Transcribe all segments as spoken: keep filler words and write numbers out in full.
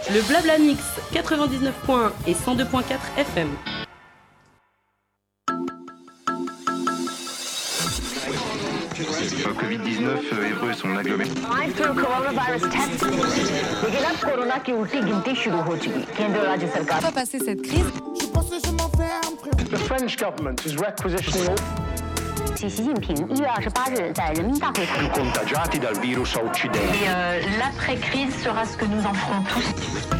Le Blabla Mix quatre-vingt-dix-neuf point un et cent deux point quatre F M. covid dix-neuf et son aggloméré. Mindful coronavirus test. लेकिन अब कोरोना की उल्टी गिनती शुरू हो चुकी। केंद्र राज्य सरकार va passer cette crise. Je pense que je m'enferme. The French government is requisitioning all 习近平一月二十八日在人民大会堂。 contagiati dal virus a Occidente. Et euh, l'après-crise sera ce que nous en ferons tous.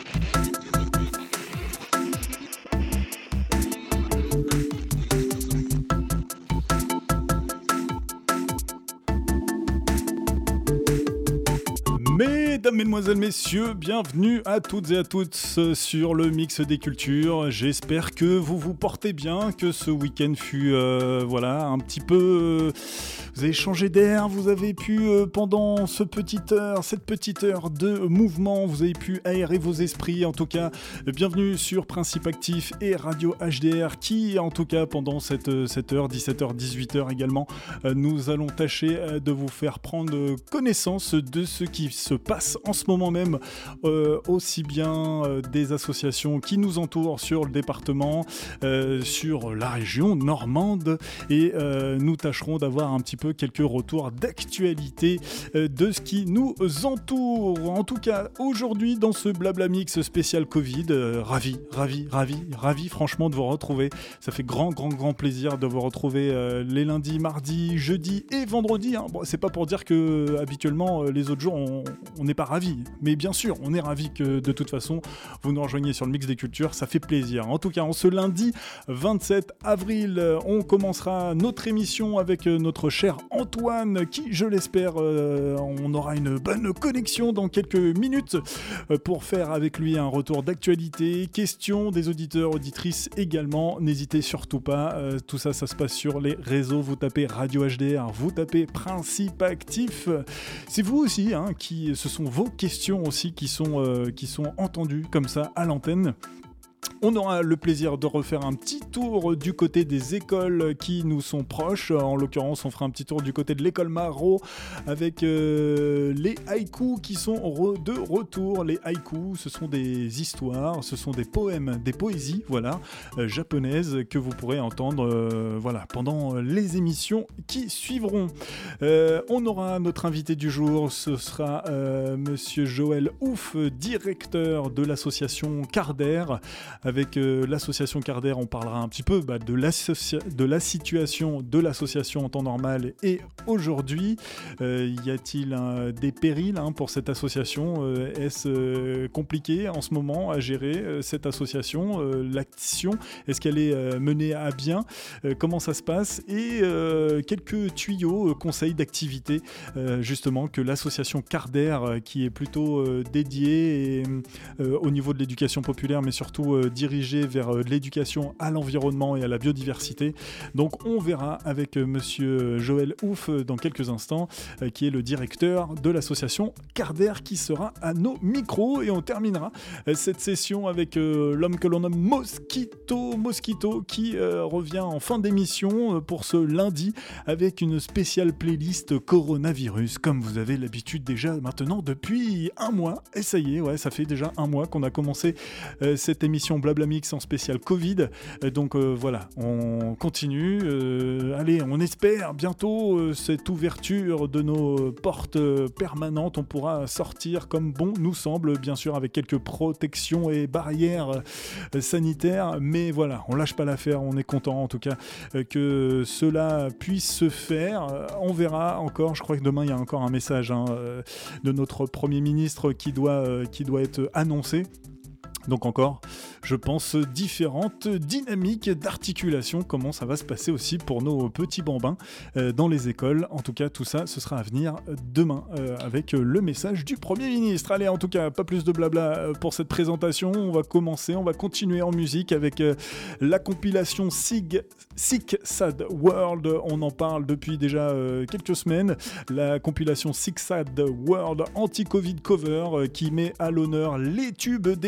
Mesdames, Mesdemoiselles, Messieurs, bienvenue à toutes et à tous sur le Mix des Cultures. J'espère que vous vous portez bien, que ce week-end fut euh, voilà, un petit peu... Euh, vous avez changé d'air, vous avez pu, euh, pendant ce petit heure, cette petite heure de mouvement, vous avez pu aérer vos esprits. En tout cas, bienvenue sur Principe Actif et Radio H D R qui, en tout cas, pendant cette, cette heure, dix-sept heures, dix-huit heures également, euh, nous allons tâcher euh, de vous faire prendre connaissance de ce qui se passe en ce moment même, euh, aussi bien euh, des associations qui nous entourent sur le département, euh, sur la région normande, et euh, nous tâcherons d'avoir un petit peu quelques retours d'actualité euh, de ce qui nous entoure. En tout cas, aujourd'hui, dans ce Blabla Mix spécial Covid, euh, ravi, ravi, ravi, ravi franchement de vous retrouver. Ça fait grand, grand, grand plaisir de vous retrouver euh, les lundis, mardis, jeudis et vendredis. Hein. Bon, c'est pas pour dire que euh, habituellement, euh, les autres jours, on n'est pas ravis. Mais bien sûr, on est ravis que de toute façon, vous nous rejoigniez sur le Mix des Cultures. Ça fait plaisir. En tout cas, en ce lundi vingt-sept avril, on commencera notre émission avec notre cher Antoine, qui, je l'espère, euh, on aura une bonne connexion dans quelques minutes pour faire avec lui un retour d'actualité, questions des auditeurs, auditrices également. N'hésitez surtout pas. Euh, tout ça, ça se passe sur les réseaux. Vous tapez Radio H D R, vous tapez Principe Actif. C'est vous aussi, hein, qui, ce sont vos questions aussi qui sont, euh, qui sont entendues comme ça à l'antenne. On aura le plaisir de refaire un petit tour du côté des écoles qui nous sont proches. En l'occurrence, on fera un petit tour du côté de l'école Marot avec euh, les haïkus qui sont re- de retour. Les haïkus, ce sont des histoires, ce sont des poèmes, des poésies, voilà, euh, japonaises que vous pourrez entendre, euh, voilà, pendant les émissions qui suivront. Euh, on aura notre invité du jour, ce sera euh, Monsieur Joël Ouf, directeur de l'association Carder. Avec euh, l'association Carder, on parlera un petit peu bah, de, de la situation de l'association en temps normal et aujourd'hui. Euh, y a-t-il un, des périls hein, pour cette association euh, Est-ce euh, compliqué en ce moment à gérer euh, cette association euh, L'action, est-ce qu'elle est euh, menée à bien euh, Comment ça se passe Et euh, quelques tuyaux, euh, conseils d'activité euh, justement que l'association Carder, euh, qui est plutôt euh, dédiée et, euh, au niveau de l'éducation populaire, mais surtout euh, dirigé vers euh, l'éducation à l'environnement et à la biodiversité. Donc on verra avec euh, monsieur Joël Ouf euh, dans quelques instants, euh, qui est le directeur de l'association Carder, qui sera à nos micros, et on terminera euh, cette session avec euh, l'homme que l'on nomme Mosquito, Mosquito qui euh, revient en fin d'émission euh, pour ce lundi avec une spéciale playlist coronavirus, comme vous avez l'habitude déjà maintenant depuis un mois. Et ça y est, ouais, ça fait déjà un mois qu'on a commencé euh, cette émission Blabla Mix en spécial Covid. Euh, donc euh, voilà, on continue. Euh, allez, on espère bientôt euh, cette ouverture de nos portes euh, permanentes. On pourra sortir comme bon nous semble, bien sûr avec quelques protections et barrières euh, sanitaires. Mais voilà, on lâche pas l'affaire. On est content en tout cas euh, que cela puisse se faire. Euh, on verra encore. Je crois que demain il y a encore un message hein, euh, de notre Premier ministre qui doit, euh, qui doit être annoncé. Donc encore, je pense, différentes dynamiques d'articulation, comment ça va se passer aussi pour nos petits bambins euh, dans les écoles. En tout cas, tout ça, ce sera à venir demain euh, avec le message du Premier ministre. Allez, en tout cas, pas plus de blabla pour cette présentation. On va commencer, on va continuer en musique avec euh, la compilation Sig, Sick Sad World. On en parle depuis déjà euh, quelques semaines. La compilation Sick Sad World Anti-Covid Cover euh, qui met à l'honneur les tubes des années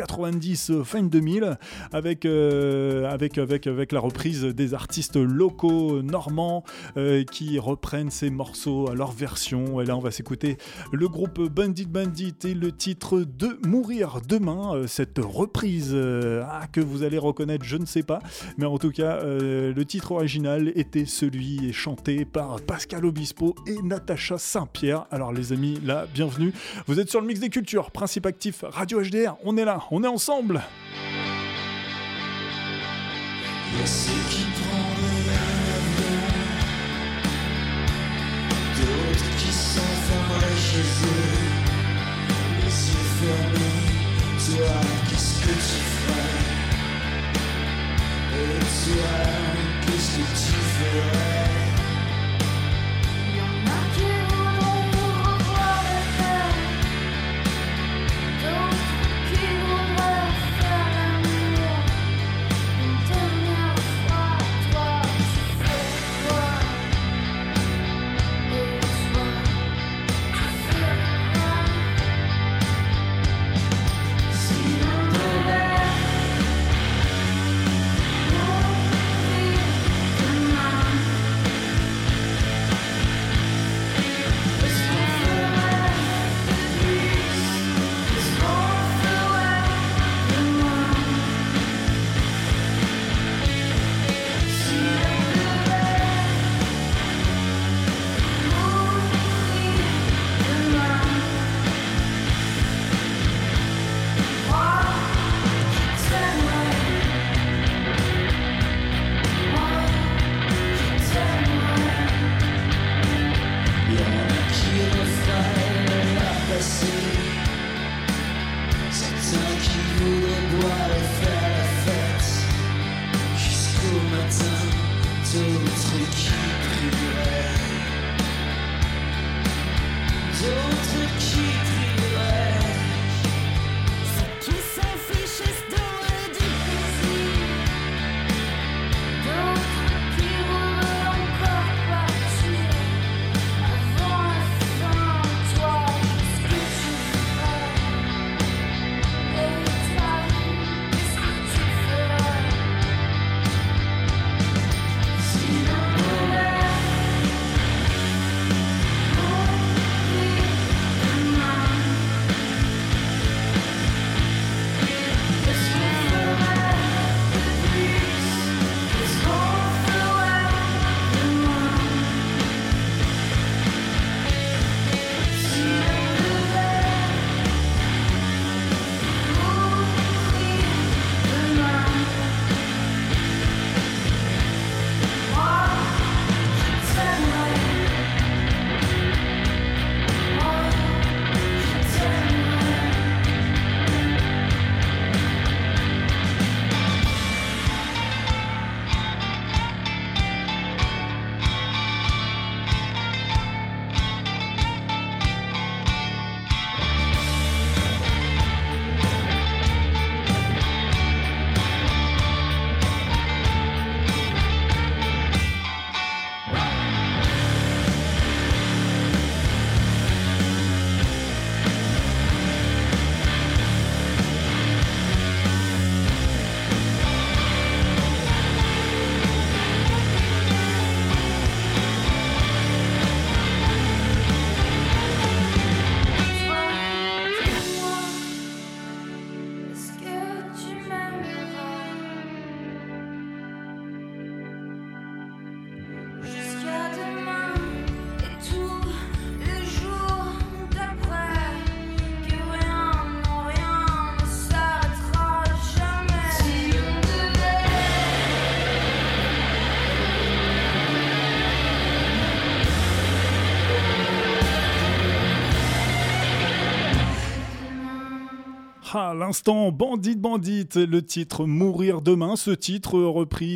quatre-vingt-dix, fin deux mille, avec, euh, avec, avec, avec la reprise des artistes locaux normands euh, qui reprennent ces morceaux à leur version. Et là, on va s'écouter le groupe Bandit Bandit et le titre de Mourir demain. Euh, cette reprise euh, ah, que vous allez reconnaître, je ne sais pas, mais en tout cas, euh, le titre original était celui chanté par Pascal Obispo et Natacha Saint-Pierre. Alors les amis, là, bienvenue. Vous êtes sur le Mix des Cultures, Principe Actif, Radio H D R. On est là, on est ensemble. Il y a ceux qui prennent l'avion, d'autres qui s'enfermeraient chez eux, les yeux fermés. Toi, qu'est-ce que tu ferais? Et toi, qu'est-ce que tu ferais? À l'instant, Bandit Bandit, le titre Mourir demain, ce titre repris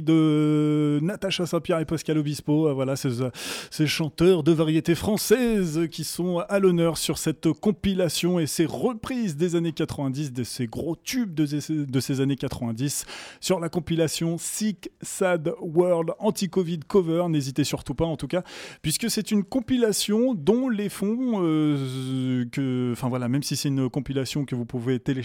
de Natacha Saint-Pierre et Pascal Obispo, voilà ces, ces chanteurs de variété française qui sont à l'honneur sur cette compilation et ces reprises des années quatre-vingt-dix, de ces gros tubes de, de ces années quatre-vingt-dix sur la compilation Sick Sad World Anti-Covid Cover, n'hésitez surtout pas en tout cas, puisque c'est une compilation dont les fonds, euh, que, enfin voilà, même si c'est une compilation que vous pouvez télécharger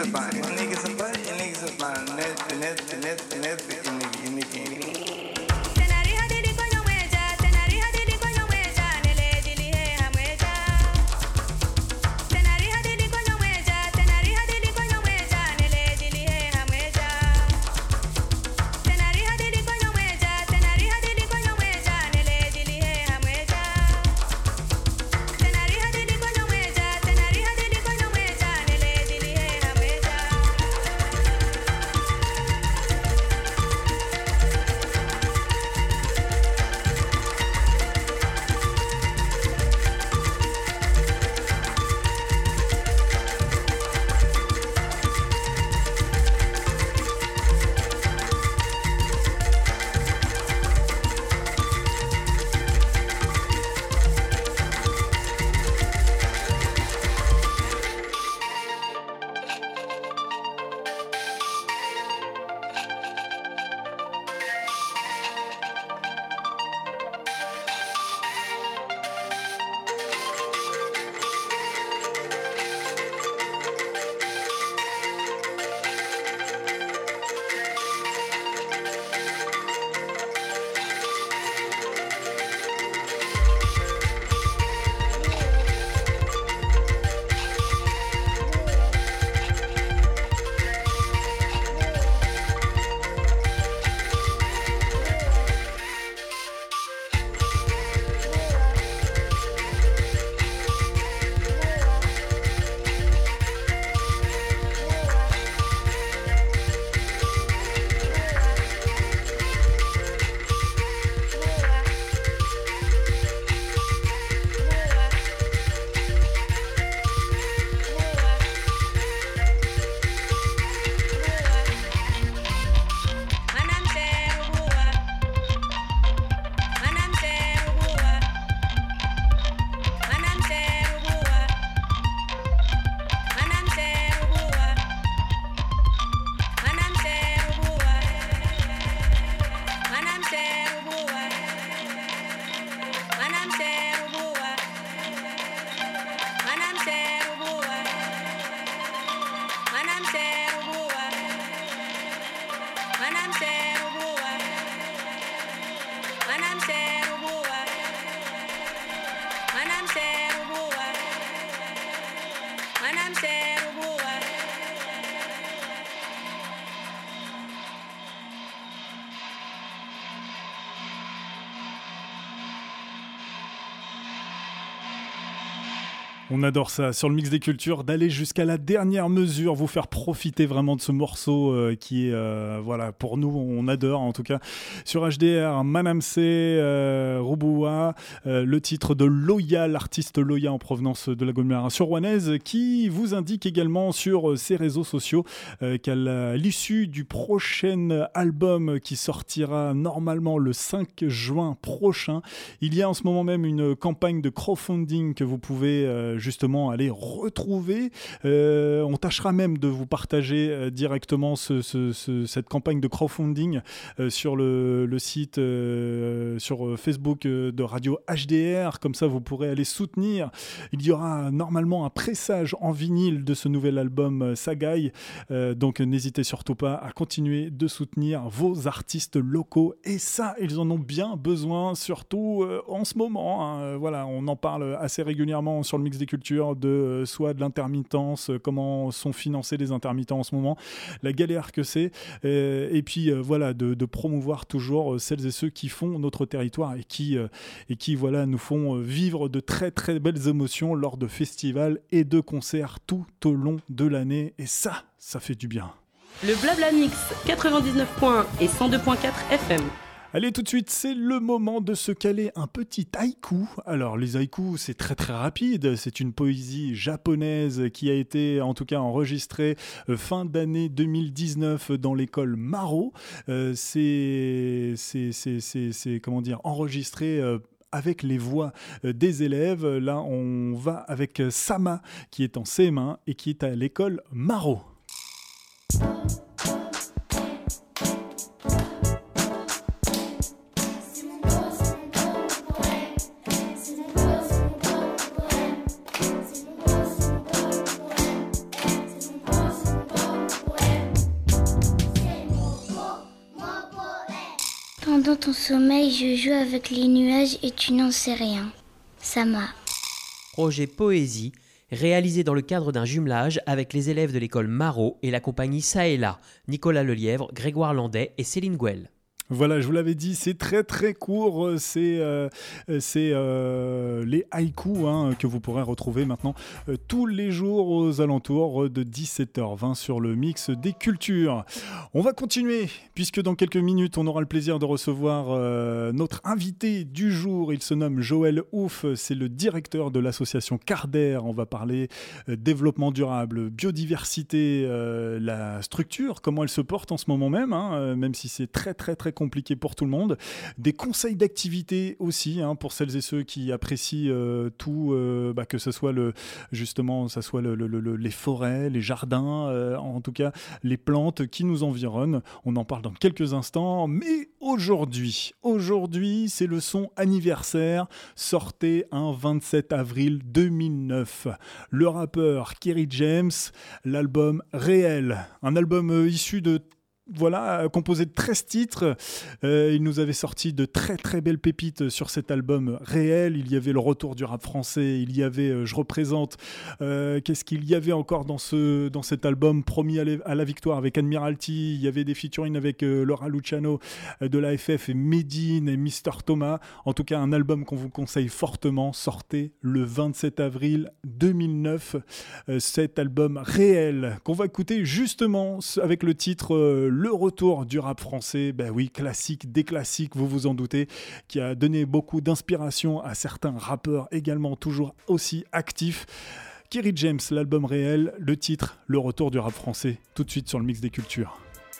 sabah, ini sabah, ini sabah, net, net, net, net, ini, ini, ini. On adore ça, sur le mix des cultures, d'aller jusqu'à la dernière mesure, vous faire profiter vraiment de ce morceau euh, qui est, euh, voilà, pour nous, on adore en tout cas. Sur H D R, Manamse, euh, Rubuwa, euh, le titre de Loya, l'artiste Loya en provenance de l'agglomération rouennaise, qui vous indique également sur ses réseaux sociaux euh, qu'à l'issue du prochain album qui sortira normalement le cinq juin prochain, il y a en ce moment même une campagne de crowdfunding que vous pouvez euh, justement aller retrouver. Euh, on tâchera même de vous partager euh, directement ce, ce, ce, cette campagne de crowdfunding euh, sur le, le site, euh, sur Facebook euh, de Radio H D R. Comme ça, vous pourrez aller soutenir. Il y aura normalement un pressage en vinyle de ce nouvel album euh, Sagaï. Euh, donc, n'hésitez surtout pas à continuer de soutenir vos artistes locaux. Et ça, ils en ont bien besoin, surtout euh, en ce moment. Hein. Voilà, on en parle assez régulièrement sur le mix des cultures, de euh, soit de l'intermittence, euh, comment sont financés les intermittents en ce moment, la galère que c'est, euh, et puis euh, voilà, de, de promouvoir toujours euh, celles et ceux qui font notre territoire et qui, euh, et qui voilà, nous font euh, vivre de très très belles émotions lors de festivals et de concerts tout au long de l'année, et ça, ça fait du bien. Le Blabla Mix quatre-vingt-dix-neuf point un et cent deux point quatre F M. Allez, tout de suite, c'est le moment de se caler un petit haïku. Alors, les haïkus, c'est très très rapide. C'est une poésie japonaise qui a été, en tout cas, enregistrée euh, fin d'année deux mille dix-neuf dans l'école Maro. Euh, c'est, c'est, c'est, c'est, c'est, comment dire, enregistré euh, avec les voix euh, des élèves. Là, on va avec Sama, qui est en C M un et qui est à l'école Maro. Pendant ton sommeil, je joue avec les nuages et tu n'en sais rien. Sama. Projet Poésie, réalisé dans le cadre d'un jumelage avec les élèves de l'école Marot et la compagnie Ça et Là, Nicolas Lelièvre, Grégoire Landais et Céline Gouel. Voilà, je vous l'avais dit, c'est très très court, c'est, euh, c'est euh, les haïkus hein, que vous pourrez retrouver maintenant euh, tous les jours aux alentours de dix-sept heures vingt sur le mix des cultures. On va continuer, puisque dans quelques minutes, on aura le plaisir de recevoir euh, notre invité du jour. Il se nomme Joël Ouf, c'est le directeur de l'association Carder. On va parler euh, développement durable, biodiversité, euh, la structure, comment elle se porte en ce moment même, hein, euh, même si c'est très très très compliqué pour tout le monde. Des conseils d'activité aussi hein, pour celles et ceux qui apprécient euh, tout, euh, bah, que ce soit le, justement, ça soit le, le, le, les forêts, les jardins, euh, en tout cas les plantes qui nous environnent. On en parle dans quelques instants, mais aujourd'hui, aujourd'hui, c'est le son anniversaire sorti un vingt-sept avril deux mille neuf. Le rappeur Kerry James, l'album Réel, un album euh, issu de Voilà, composé de treize titres. Euh, il nous avait sorti de très très belles pépites sur cet album Réel. Il y avait le retour du rap français, il y avait euh, Je représente. Euh, qu'est-ce qu'il y avait encore dans, ce, dans cet album Promis à, à la victoire avec Admiralty. Il y avait des featuring avec euh, Laura Luciano euh, de l'A F F et Medine et Mister Thomas. En tout cas, un album qu'on vous conseille fortement. Sortez le vingt-sept avril deux mille neuf. Euh, cet album Réel qu'on va écouter justement avec le titre euh, Le retour du rap français, ben oui, classique, des classiques, vous vous en doutez, qui a donné beaucoup d'inspiration à certains rappeurs également toujours aussi actifs. Kerry James, l'album Réel, le titre, Le retour du rap français, tout de suite sur le mix des cultures.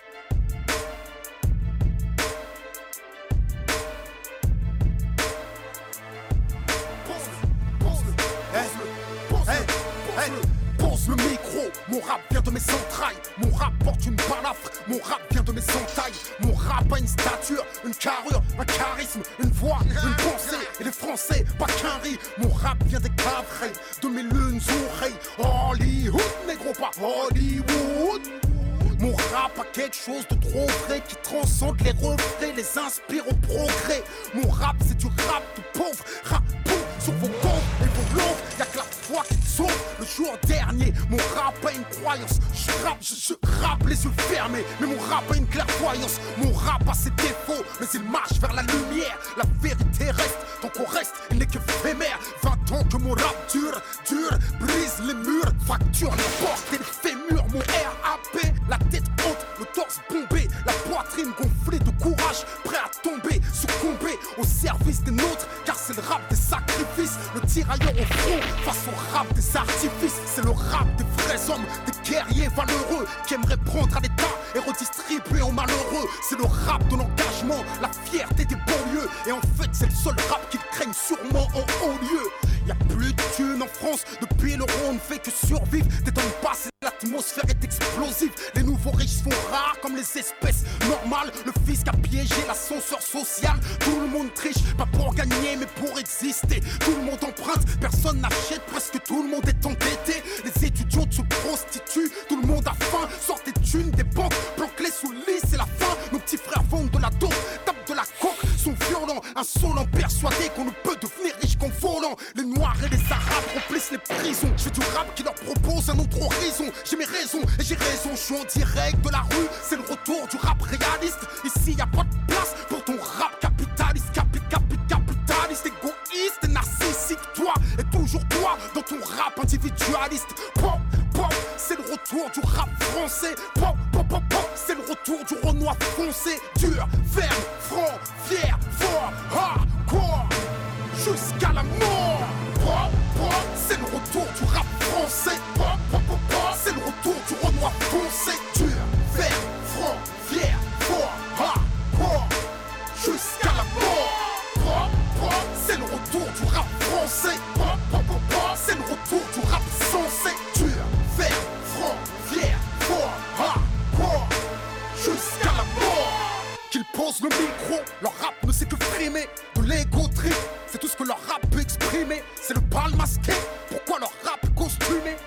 Le micro, mon rap vient de mes entrailles. Mon rap porte une balafre, mon rap vient de mes entailles. Mon rap a une stature, une carrure, un charisme, une voix, une pensée. Et les Français, pas qu'un riz. Mon rap vient des cavrets, de mes lunes oreilles. Hollywood, négro, pas Hollywood. Mon rap a quelque chose de trop vrai qui transcende les refrains, les inspire au progrès. Mon rap c'est du rap de pauvre, rap boum sur vos comptes et vos longues. Y'a que la foi qui te sauve. Le jour dernier, mon rap a une croyance. Je rappe, je, je rappe les yeux fermés, mais mon rap a une clairvoyance. Mon rap a ses défauts, mais il marche vers la lumière. La vérité reste, tant qu'on reste, il n'est qu'éphémère. Vingt ans que mon rap dure, dure, brise les murs, fracture les portes et les fémurs. Mon R A P, la tête haute, le torse bombé, la poitrine gonflée de courage, prêt à tomber, succomber au service des nôtres, car c'est le rap des sacrifices, le tirailleur au front face au rap des artifices. C'est le rap des vrais hommes, des guerriers valeureux qui aimeraient prendre à l'état et redistribuer aux malheureux. C'est le rap de l'engagement, la fierté des banlieues, et en fait c'est le seul rap qu'ils craignent sûrement en haut lieu. Y'a plus de thunes en France, depuis l'euro on ne fait que survivre. T'étonnes pas, c'est l'atmosphère est explosive. Les nouveaux riches sont rares comme les espèces normales. Le fisc a piégé l'ascenseur social. Tout le monde triche, pas pour gagner mais pour exister. Tout le monde emprunte, personne n'achète, presque tout le monde est endetté. Les étudiants se prostituent, tout le monde a faim. Sortent des thunes des banques, planquent-les sous le lit, c'est la fin. Nos petits frères vendent de la dope, tapent de la coke, sont violents, insolents, persuadés qu'on ne peut devenir riche qu'en volant. Les noirs et les arabes remplissent les prisons. Je fais du rap qui leur propose un autre horizon. J'ai mes raisons et j'ai raison, je suis en direct de la rue. C'est le retour du rap réaliste. Ici y a pas de place pour ton rap capitaliste. Capi, capi, capitaliste, égoïste et narcissique. Toi et toujours toi dans ton rap individualiste. Pop, pop, c'est le retour du rap français. Pop, pop, pop, pop, c'est le retour du Renoir foncé. Dur, ferme, franc, fier, fort, hardcore, jusqu'à la mort. Pop, pop, c'est le retour du rap français. Pop, pop, pop, pop, c'est le retour du Renoir foncé. Dur, ferme, franc, fier, fort, hardcore, jusqu'à la mort. Pop, pop, c'est le retour du rap français. Pop, pop, pop, pop, c'est le retour du rap sensé. Dur, ferme, franc, fier, fort, hardcore, jusqu'à la mort. Qu'ils posent le micro, leur rap ne sait que frimer. De l'ego trip, c'est tout ce que leur rap peut exprimer. C'est le bal masqué, pourquoi leur rap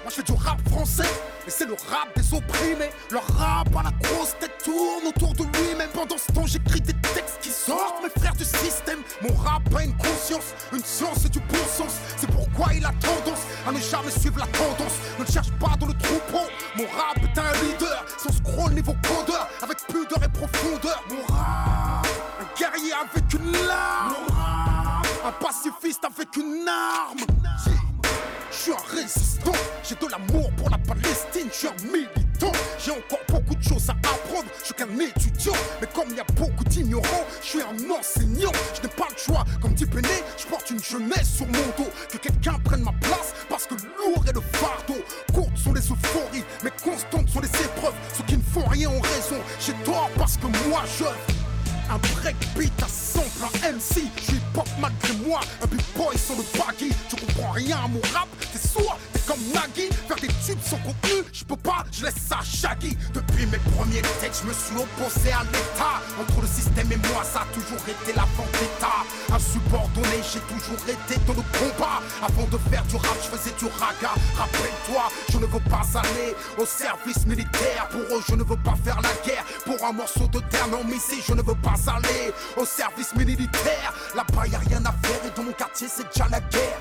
Moi je fais du rap français, et c'est le rap des opprimés. Leur rap à la grosse tête tourne autour de lui-même. Pendant ce temps j'écris des textes qui sortent mes frères du système. Mon rap a une conscience, une science et du bon sens. C'est pourquoi il a tendance à ne jamais suivre la tendance. Ne le cherche pas dans le troupeau. Mon rap est un leader, sans scroll niveau codeur, avec pudeur et profondeur. Mon rap, un guerrier avec une lame. Mon rap, un pacifiste avec une arme. Je suis un résistant, j'ai de l'amour pour la Palestine, je suis un militant. J'ai encore beaucoup de choses à apprendre, je suis qu'un étudiant. Mais comme il y a beaucoup d'ignorants, je suis un enseignant. Je n'ai pas le choix, comme dit Péné, je porte une jeunesse sur mon dos. Que quelqu'un prenne ma place, parce que lourd est le fardeau. Courtes sont les euphories, mais constantes sont les épreuves. Ceux qui ne font rien ont raison, j'ai tort parce que moi je... Un breakbeat à sample, un M C, je suis pop malgré moi. Un big boy sur le baggy, tu comprends rien à mon rap. T'es sourd, t'es comme Nagui. Faire des tubes sans contenu, je peux pas, je laisse ça à Shaggy. Depuis mes premiers textes, je me suis opposé à l'état. Entre le système et moi, ça a toujours été la vendetta. Insubordonné, j'ai toujours été dans le combat. Avant de faire du rap, je faisais du raga. Rappelle-toi, je ne veux pas aller au service militaire. Pour eux, je ne veux pas faire la guerre. Pour un morceau de terre non missé, je ne veux pas aller au service militaire. Là-bas y'a rien à faire et dans mon quartier c'est déjà la guerre.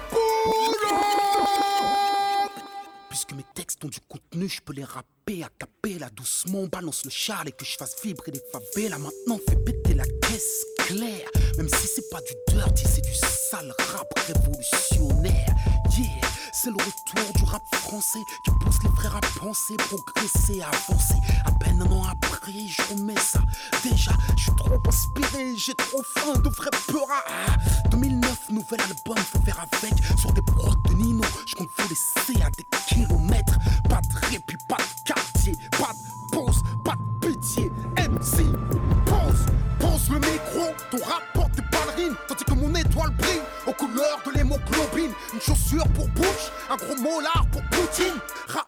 Puisque mes textes ont du contenu, je peux les rapper à capella doucement. Balance le châle et que je fasse vibrer les favelas. Maintenant fais péter la caisse claire. Même si c'est pas du dirty, c'est du sale rap révolutionnaire. Yeah, c'est le retour du rap français qui pousse les frères à penser, progresser, avancer. À peine un an après, je remets ça. Déjà, je suis trop inspiré, j'ai trop faim de vrai peur à... deux mille neuf, nouvel album, faut faire avec. Sur des prods de Nino, je compte vous laisser à des kilomètres. Pas de répit, pas de quartier, pas de pause, pas de pitié. M C, pause, pose le micro, ton rap porte des ballerines, tandis que mon étoile brille aux couleurs de l'hémoglobine. Une chaussure pour Bush, un gros molar pour Poutine. Ra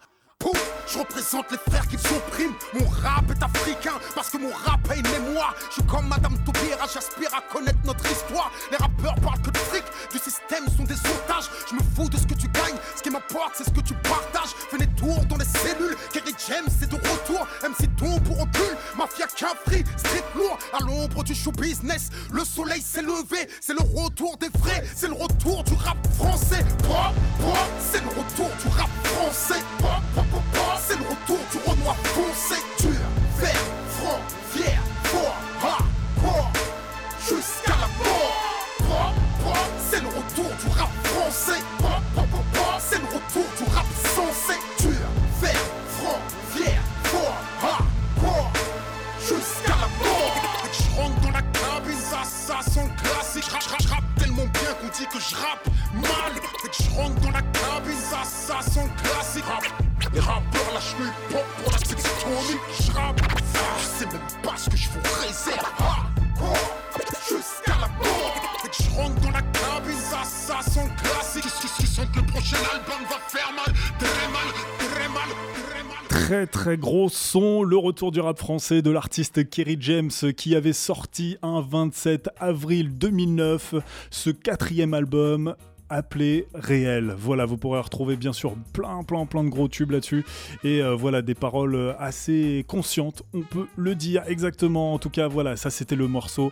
Je représente les frères qui s'oppriment. Mon rap est africain parce que mon rap a une mémoire. Je suis comme Madame Taubira, j'aspire à connaître notre histoire. Les rappeurs parlent que de fric, du système sont des otages. Je me fous de ce que tu gagnes, ce qui m'importe c'est ce que tu partages. Fais des tours dans les cellules, Kerry James c'est de retour. M C tombe pour recul, mafia qu'un free, street lourd. À l'ombre du show business, le soleil s'est levé. C'est le retour des vrais, c'est le retour du rap français. Pop, pop, c'est le retour du rap français. Pop, pop, pop, pop, c'est le retour du Renoir foncé. Dur, vert, franc, fier, fort, hardcore, jusqu'à la mort. Pop, pop, c'est le retour du rap français. Pop, pop, pop, pop, c'est le retour du rap sensé. Dur, vert, franc, fier, fort, hardcore, jusqu'à la mort. Je rentre dans la cabine, ça, ça sent classique. Je rappe tellement bien qu'on dit que je rappe mal. Je rentre dans la cabine, ça, ça sent classique. Les rappeurs lâchent le hip-hop pour la tectonique. Je rappe, je sais même pas ce que je vous réserve. Hardcore, jusqu'à la mort. Je rentre dans la cabine, ça, ça sent classique. Je sens que le prochain album va faire mal, très mal, très mal, très mal. Très très gros son, le retour du rap français de l'artiste Kerry James qui avait sorti un vingt-sept avril deux mille neuf ce quatrième album appelé Réel. Voilà, vous pourrez retrouver bien sûr plein plein plein de gros tubes là-dessus et euh, voilà des paroles assez conscientes, on peut le dire exactement. En tout cas voilà, ça c'était le morceau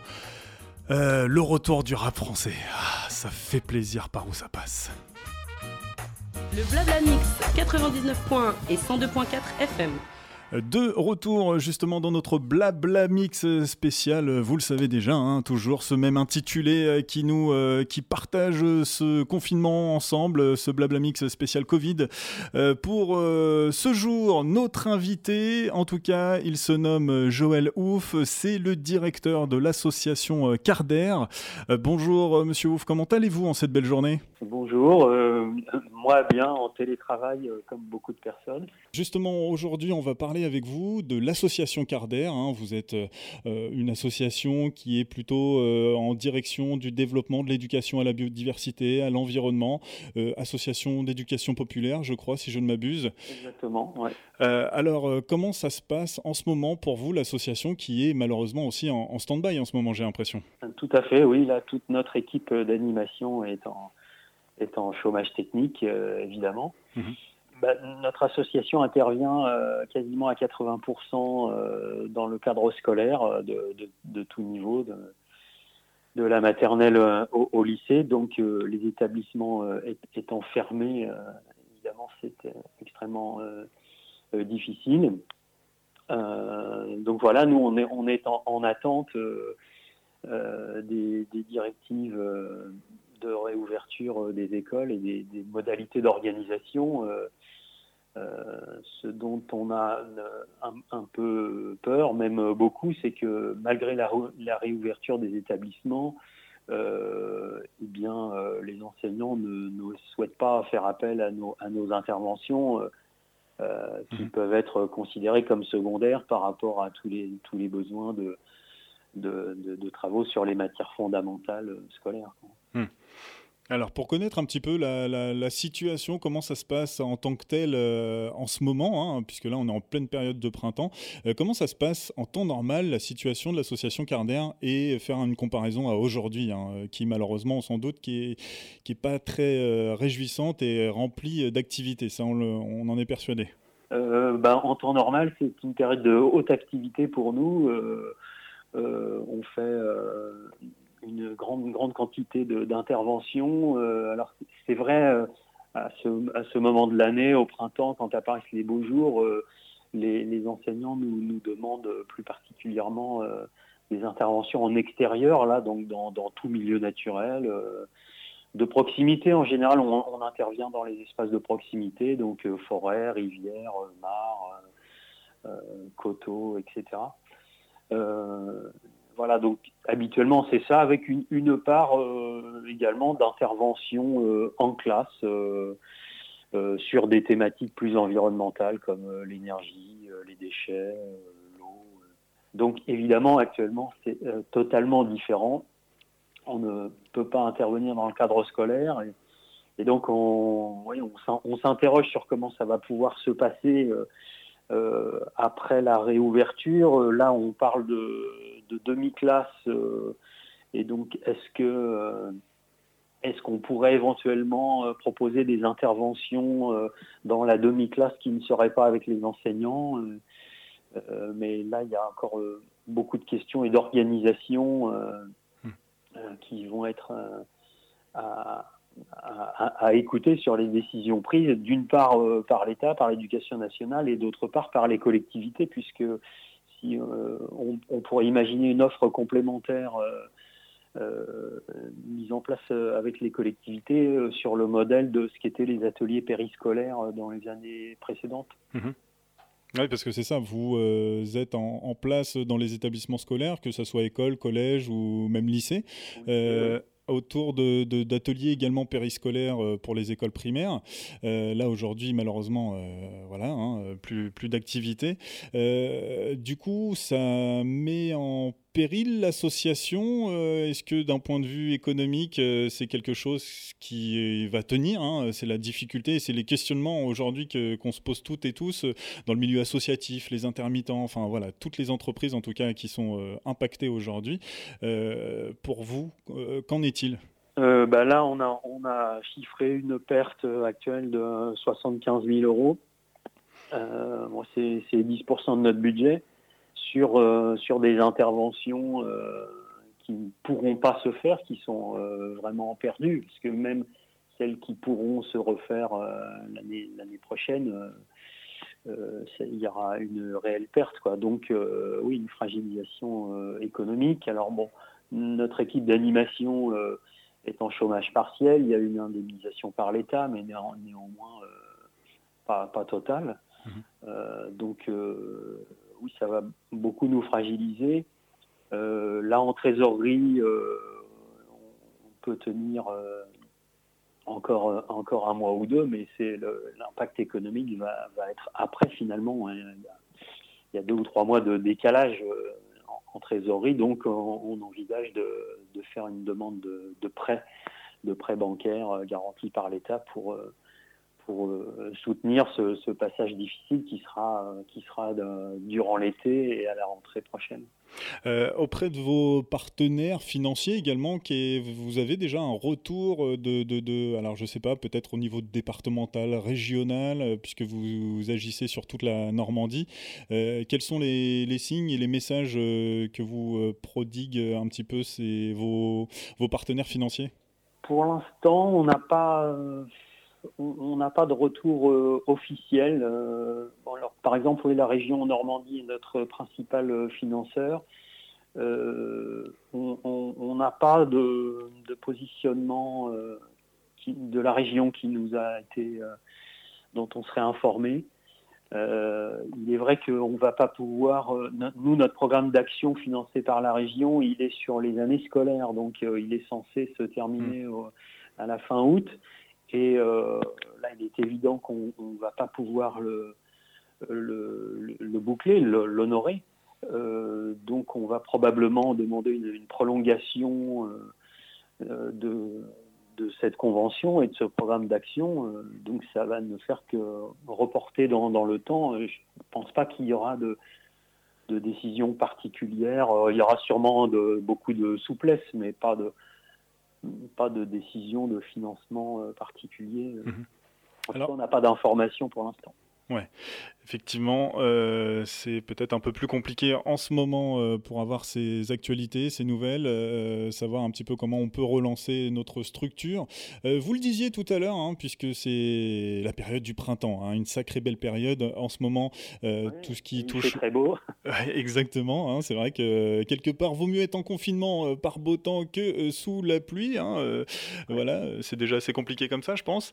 euh, le retour du rap français. Ah, ça fait plaisir par où ça passe. Le Blabla Mix quatre-vingt-dix-neuf point un et cent deux point quatre F M. De retour justement dans notre Blabla Mix spécial, vous le savez déjà, hein, toujours ce même intitulé qui nous euh, qui partage ce confinement ensemble, ce Blabla Mix spécial Covid. Euh, pour euh, ce jour, notre invité, en tout cas, il se nomme Joël Ouf, c'est le directeur de l'association Carder. Euh, bonjour Monsieur Ouf, comment allez-vous en cette belle journée ? Bonjour, euh, moi bien en télétravail euh, comme beaucoup de personnes. Justement aujourd'hui on va parler avec vous de l'association Carder, hein. Vous êtes euh, une association qui est plutôt euh, en direction du développement de l'éducation à la biodiversité, à l'environnement, euh, association d'éducation populaire je crois si je ne m'abuse. Exactement, ouais. Euh, alors euh, comment ça se passe en ce moment pour vous l'association qui est malheureusement aussi en, en stand-by en ce moment j'ai l'impression. Tout à fait, oui, là toute notre équipe d'animation est en... est en chômage technique, euh, évidemment. Mmh. bah, notre association intervient euh, quasiment à quatre-vingts pour cent euh, dans le cadre scolaire de, de, de tout niveau, de, de la maternelle euh, au, au lycée. Donc euh, les établissements euh, étant fermés, euh, évidemment c'est euh, extrêmement euh, euh, difficile. Euh, donc voilà, nous on est, on est en, en attente euh, euh, des, des directives euh, de réouverture des écoles et des, des modalités d'organisation. Euh, euh, ce dont on a un, un peu peur, même beaucoup, c'est que malgré la, la réouverture des établissements, euh, eh bien, euh, les enseignants ne, ne souhaitent pas faire appel à nos, à nos interventions euh, euh, qui mmh. peuvent être considérées comme secondaires par rapport à tous les, tous les besoins de, de, de, de travaux sur les matières fondamentales scolaires. Mmh. Alors, pour connaître un petit peu la, la, la situation, comment ça se passe en tant que tel euh, en ce moment, hein, puisque là on est en pleine période de printemps, euh, comment ça se passe en temps normal, la situation de l'association Carder, et faire une comparaison à aujourd'hui, hein, qui malheureusement, sans doute, qui est, qui est pas très euh, réjouissante et remplie d'activités, ça on, le, on en est persuadé. Euh, ben, en temps normal, c'est une période de haute activité pour nous. Euh, euh, on fait... Euh, une grande, grande quantité de, d'interventions. Euh, alors, c'est vrai, euh, à, ce, à ce moment de l'année, au printemps, quand apparaissent les beaux jours, euh, les, les enseignants nous, nous demandent plus particulièrement euh, des interventions en extérieur, là, donc dans, dans tout milieu naturel. Euh, de proximité, en général, on, on intervient dans les espaces de proximité, donc euh, forêt, rivière, euh, mares, euh, euh, coteaux, et cetera. Euh, Voilà, donc habituellement c'est ça, avec une, une part euh, également d'intervention euh, en classe euh, euh, sur des thématiques plus environnementales comme euh, l'énergie, euh, les déchets, euh, l'eau. Donc évidemment actuellement c'est euh, totalement différent. On ne peut pas intervenir dans le cadre scolaire et, et donc on, oui, on, on s'interroge sur comment ça va pouvoir se passer euh, euh, après la réouverture. Là on parle de de demi-classe euh, et donc est-ce que euh, est-ce qu'on pourrait éventuellement euh, proposer des interventions euh, dans la demi-classe qui ne serait pas avec les enseignants euh, euh, mais là il y a encore euh, beaucoup de questions et d'organisation euh, mmh. euh, qui vont être euh, à, à, à écouter sur les décisions prises d'une part euh, par l'État, par l'éducation nationale et d'autre part par les collectivités, puisque si euh, on, on pourrait imaginer une offre complémentaire euh, euh, mise en place euh, avec les collectivités euh, sur le modèle de ce qu'étaient les ateliers périscolaires euh, dans les années précédentes. Mmh. Oui, parce que c'est ça, vous euh, êtes en, en place dans les établissements scolaires, que ce soit école, collège ou même lycée. Oui, euh, oui. Autour de, de, d'ateliers également périscolaires pour les écoles primaires. Euh, là, aujourd'hui, malheureusement, euh, voilà, hein, plus, plus d'activité. Euh, du coup, ça met en péril l'association. Euh, est-ce que d'un point de vue économique, euh, c'est quelque chose qui va tenir, hein, c'est la difficulté et c'est les questionnements aujourd'hui que, qu'on se pose toutes et tous euh, dans le milieu associatif, les intermittents, enfin voilà, toutes les entreprises en tout cas qui sont euh, impactées aujourd'hui. Euh, pour vous, euh, qu'en est-il ? Euh, bah là, on a, on a chiffré une perte actuelle de soixante-quinze mille euros. Euh, bon, c'est, c'est dix pour cent de notre budget sur, euh, sur des interventions euh, qui ne pourront pas se faire, qui sont euh, vraiment perdues, parce que même celles qui pourront se refaire euh, l'année, l'année prochaine, euh, euh, il y aura une réelle perte, quoi. Donc, euh, oui, une fragilisation euh, économique. Alors bon, notre équipe d'animation euh, est en chômage partiel. Il y a une indemnisation par l'État, mais néan- néanmoins euh, pas, pas totale. Mmh. Euh, donc, euh, oui, ça va beaucoup nous fragiliser. Euh, là, en trésorerie, euh, on peut tenir euh, encore, encore un mois ou deux, mais c'est le, l'impact économique va, va être après, finalement. Hein. Il y a, il y a deux ou trois mois de décalage euh, en, en trésorerie, donc on, on envisage de, de faire une demande de, de prêt, de prêt bancaire euh, garanti par l'État pour, euh, pour euh, soutenir ce, ce passage difficile qui sera, euh, qui sera de, durant l'été et à la rentrée prochaine. Euh, auprès de vos partenaires financiers également, qui est, vous avez déjà un retour de, de, de alors je sais pas, peut-être au niveau départemental, régional, euh, puisque vous, vous agissez sur toute la Normandie. Euh, quels sont les, les signes et les messages euh, que vous euh, prodiguent un petit peu ces, vos, vos partenaires financiers ? Pour l'instant, on n'a pas... Euh... On n'a pas de retour euh, officiel. Euh, bon, alors, par exemple, oui, la région Normandie est notre principal euh, financeur. Euh, on n'a pas de, de positionnement euh, qui, de la région qui nous a été, euh, dont on serait informé. Euh, il est vrai qu'on ne va pas pouvoir. Euh, nous, notre programme d'action financé par la région, il est sur les années scolaires, donc euh, il est censé se terminer au, à la fin août. Et euh, là, il est évident qu'on ne va pas pouvoir le, le, le boucler, le, l'honorer. Euh, donc, on va probablement demander une, une prolongation euh, de, de cette convention et de ce programme d'action. Euh, donc, ça va ne faire que reporter dans, dans le temps. Je ne pense pas qu'il y aura de, de décision particulière. Euh, il y aura sûrement de, beaucoup de souplesse, mais pas de... pas de décision de financement euh, particulier. Mmh. En tout cas, on n'a pas d'informations pour l'instant. Ouais, effectivement, euh, c'est peut-être un peu plus compliqué en ce moment euh, pour avoir ces actualités, ces nouvelles, euh, savoir un petit peu comment on peut relancer notre structure. Euh, vous le disiez tout à l'heure, hein, puisque c'est la période du printemps, hein, une sacrée belle période en ce moment. Euh, ouais, tout ce qui il touche. fait très beau. Exactement, hein, c'est vrai que quelque part, vaut mieux être en confinement euh, par beau temps que euh, sous la pluie. Hein, euh, ouais. Voilà, c'est déjà assez compliqué comme ça, je pense.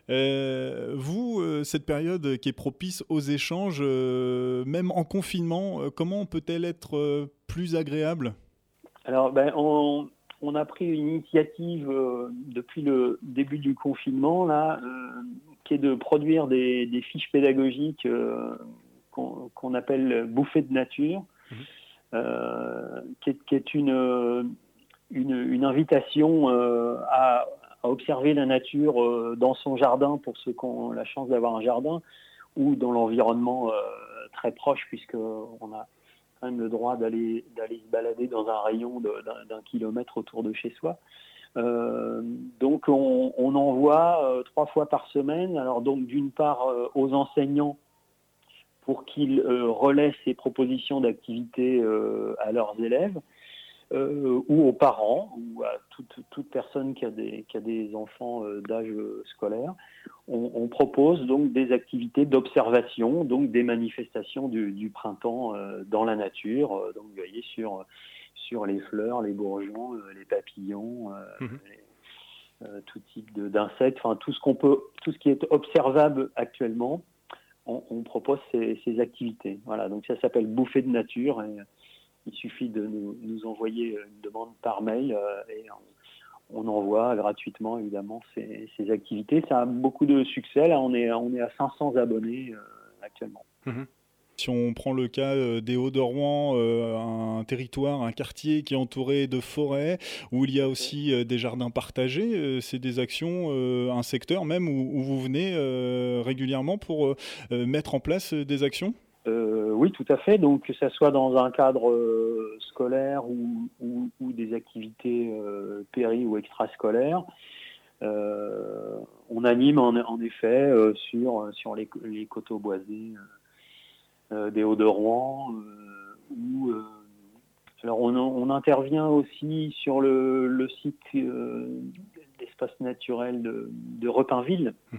Euh, vous, euh, cette période qui est propice aux échanges, euh, même en confinement, euh, comment peut-elle être euh, plus agréable ? Alors, ben, on, on a pris une initiative euh, depuis le début du confinement, là, euh, qui est de produire des, des fiches pédagogiques euh, qu'on, qu'on appelle bouffées de nature, mmh. euh, qui, est, qui est une, une, une invitation euh, à, à observer la nature euh, dans son jardin, pour ceux qui ont la chance d'avoir un jardin, ou dans l'environnement euh, très proche, puisqu'on a quand même le droit d'aller, d'aller se balader dans un rayon de, d'un, d'un kilomètre autour de chez soi. Euh, donc on, on envoie euh, trois fois par semaine, alors donc d'une part euh, aux enseignants pour qu'ils euh, relaient ces propositions d'activités euh, à leurs élèves, Euh, ou aux parents, ou à toute, toute personne qui a des, qui a des enfants euh, d'âge scolaire. On, on propose donc des activités d'observation, donc des manifestations du, du printemps euh, dans la nature. Euh, donc vous voyez sur, sur les fleurs, les bourgeons, euh, les papillons, euh, mmh. les, euh, tout type de, d'insectes, enfin tout ce qu'on peut, tout ce qui est observable actuellement, on, on propose ces, ces activités. Voilà, donc ça s'appelle Bouffée de nature. Et, il suffit de nous, nous envoyer une demande par mail euh, et on, on envoie gratuitement évidemment ces, ces activités. Ça a beaucoup de succès. Là, on est, on est à cinq cents abonnés euh, actuellement. Mmh. Si on prend le cas euh, des Hauts-de-Rouen, euh, un territoire, un quartier qui est entouré de forêts, où il y a aussi euh, des jardins partagés, euh, c'est des actions, euh, un secteur même où, où vous venez euh, régulièrement pour euh, mettre en place des actions ? Euh, oui, tout à fait. Donc, que ça soit dans un cadre euh, scolaire ou, ou, ou des activités euh, péri- ou extrascolaires, euh, on anime en, en effet euh, sur, sur les, les coteaux boisés euh, des Hauts-de-Rouen. Euh, où, euh, alors, on, on intervient aussi sur le, le site euh, d'espace naturel de, de Repinville. Mmh.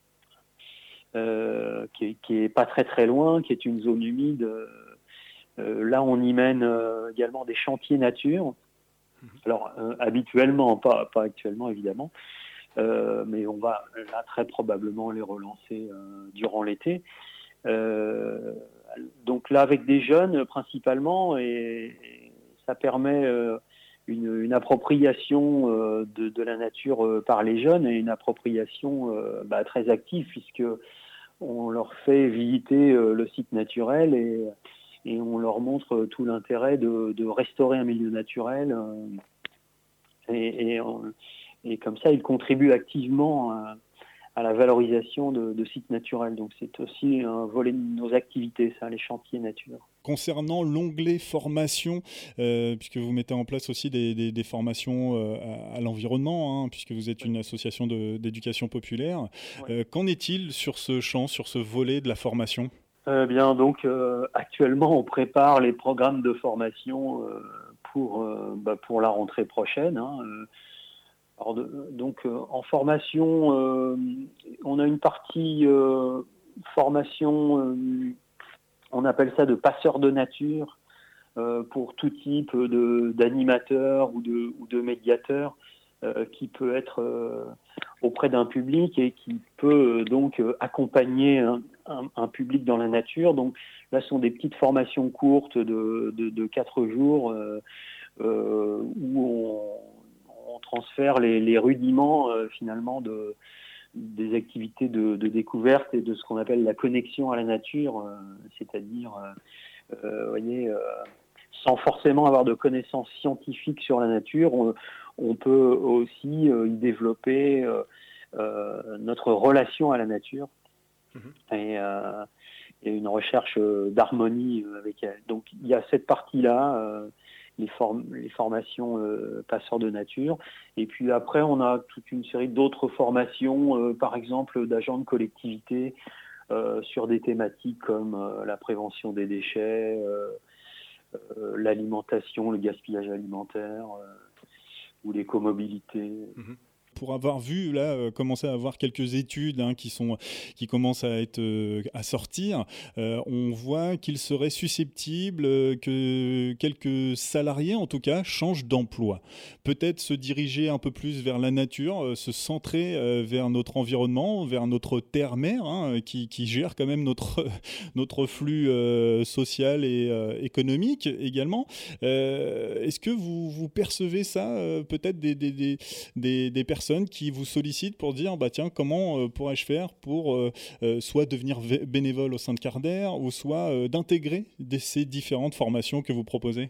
Euh, qui, est, qui est pas très très loin, qui est une zone humide. Euh, là, on y mène euh, également des chantiers nature. Alors, euh, habituellement, pas, pas actuellement évidemment, euh, mais on va là très probablement les relancer euh, durant l'été. Euh, donc là, avec des jeunes principalement, et, et ça permet euh, une, une appropriation euh, de, de la nature euh, par les jeunes, et une appropriation euh, bah, très active, puisque on leur fait visiter euh, le site naturel et, et on leur montre tout l'intérêt de, de restaurer un milieu naturel. Euh, et, et, et comme ça, ils contribuent activement à, à la valorisation de, de sites naturels. Donc c'est aussi un volet de nos activités, ça, les chantiers nature. Concernant l'onglet formation, euh, puisque vous mettez en place aussi des, des, des formations euh, à, à l'environnement, hein, puisque vous êtes une association de, d'éducation populaire, ouais. euh, qu'en est-il sur ce champ, sur ce volet de la formation ? Euh, bien, donc euh, actuellement, on prépare les programmes de formation euh, pour, euh, bah, pour la rentrée prochaine. Hein, euh, alors de, donc euh, en formation, euh, on a une partie euh, formation, euh, on appelle ça de passeurs de nature, euh, pour tout type de, d'animateurs ou de, ou de médiateurs, euh, qui peut être euh, auprès d'un public et qui peut euh, donc euh, accompagner un, un, un public dans la nature. Donc là, ce sont des petites formations courtes de, de, de quatre jours euh, euh, où on on transfère les, les rudiments euh, finalement de, des activités de, de découverte et de ce qu'on appelle la connexion à la nature, euh, c'est-à-dire, euh, euh, voyez, euh, sans forcément avoir de connaissances scientifiques sur la nature, on, on peut aussi euh, y développer euh, euh, notre relation à la nature mmh. et, euh, et une recherche d'harmonie avec elle. Donc il y a cette partie-là. Euh, Les, form- les formations euh, passeurs de nature. Et puis après, on a toute une série d'autres formations, euh, par exemple d'agents de collectivité euh, sur des thématiques comme euh, la prévention des déchets, euh, euh, l'alimentation, le gaspillage alimentaire euh, ou l'écomobilité. Mmh. Pour avoir vu, là, euh, commencer à avoir quelques études hein, qui, sont, qui commencent à, être, euh, à sortir, euh, on voit qu'il serait susceptible euh, que quelques salariés, en tout cas, changent d'emploi. Peut-être se diriger un peu plus vers la nature, euh, se centrer euh, vers notre environnement, vers notre terre-mère, hein, qui, qui gère quand même notre, notre flux euh, social et euh, économique également. Euh, est-ce que vous, vous percevez ça, euh, peut-être des, des, des, des, des personnes qui vous sollicitent pour dire bah tiens comment euh, pourrais-je faire pour euh, euh, soit devenir vé- bénévole au sein de Carder ou soit euh, d'intégrer des, ces différentes formations que vous proposez?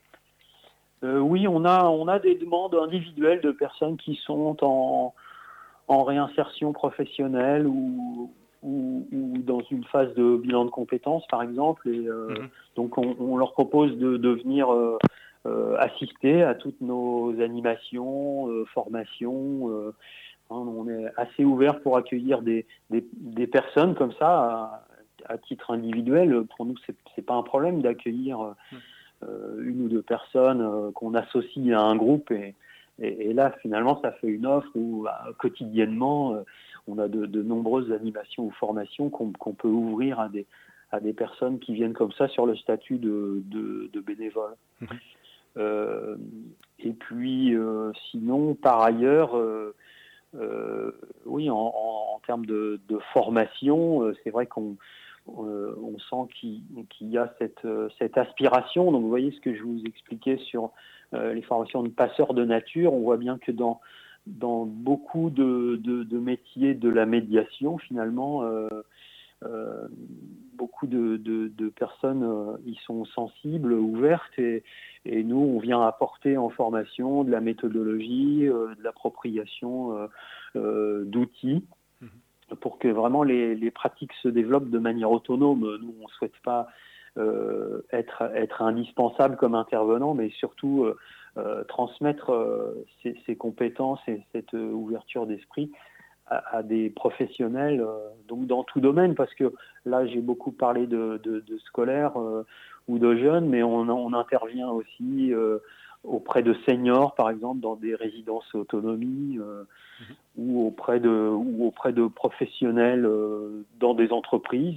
euh, Oui, on a, on a des demandes individuelles de personnes qui sont en, en réinsertion professionnelle ou, ou, ou dans une phase de bilan de compétences par exemple et euh, mmh. donc on, on leur propose de, de venir euh, Euh, assister à toutes nos animations, euh, formations. Euh, hein, on est assez ouvert pour accueillir des, des, des personnes comme ça à, à titre individuel. Pour nous, c'est, c'est pas un problème d'accueillir euh, une ou deux personnes euh, qu'on associe à un groupe et, et, et là, finalement, ça fait une offre où bah, quotidiennement, euh, on a de, de nombreuses animations ou formations qu'on, qu'on peut ouvrir à des, à des personnes qui viennent comme ça sur le statut de, de, de bénévole. Mmh. Euh, et puis, euh, sinon, par ailleurs, euh, euh, oui, en, en, en termes de, de formation, euh, c'est vrai qu'on euh, on sent qu'il, qu'il y a cette, euh, cette aspiration. Donc, vous voyez ce que je vous expliquais sur euh, les formations de passeurs de nature. On voit bien que dans, dans beaucoup de, de, de métiers de la médiation, finalement, euh, Euh, beaucoup de, de, de personnes euh, y sont sensibles, ouvertes et, et nous on vient apporter en formation de la méthodologie, euh, de l'appropriation euh, euh, d'outils mmh. pour que vraiment les, les pratiques se développent de manière autonome. Nous on ne souhaite pas euh, être, être indispensable comme intervenant, mais surtout euh, euh, transmettre euh, ces, ces compétences et cette euh, ouverture d'esprit À, à des professionnels, euh, donc dans tout domaine, parce que là j'ai beaucoup parlé de, de, de scolaires euh, ou de jeunes, mais on, on intervient aussi euh, auprès de seniors, par exemple, dans des résidences autonomie, euh, mmh. ou auprès de ou auprès de professionnels euh, dans des entreprises.